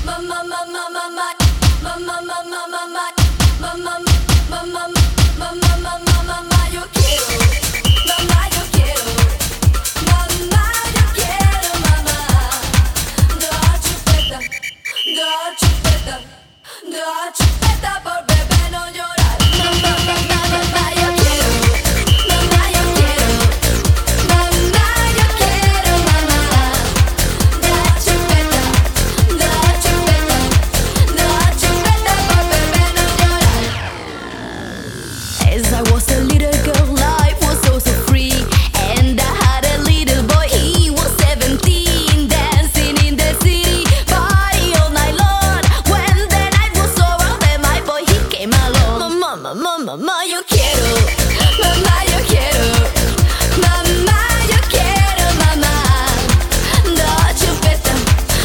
As I was a little girl, life was so free. And I had a little boy, he was 17. Dancing in the city, party all night long. When the night was over, then my boy, he came along. Mama, mama, mama, yo quiero. Mama, yo quiero. Mama, yo quiero, mamá. Da chupeta,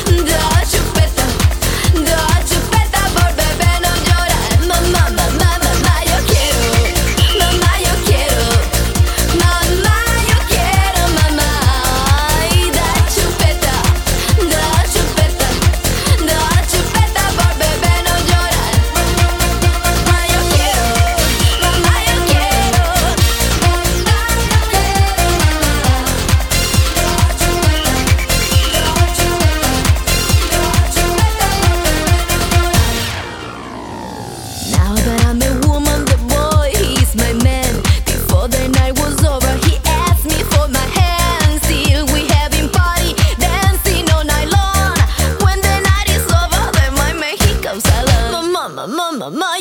por bebé no llorar. Mamá, mamá, mamá, yo quiero. Mamá, yo quiero. Mamá, yo quiero, mamá. Y da chupeta, por bebé no llorar. Mamá, yo quiero. Mamá, yo quiero. Now that I'm a woman, the boy, he's my man. Before the night was over, he asked me for my hand. Still we having party, dancing all night long. When the night is over, then my man, he comes along. Mama, mama, mama,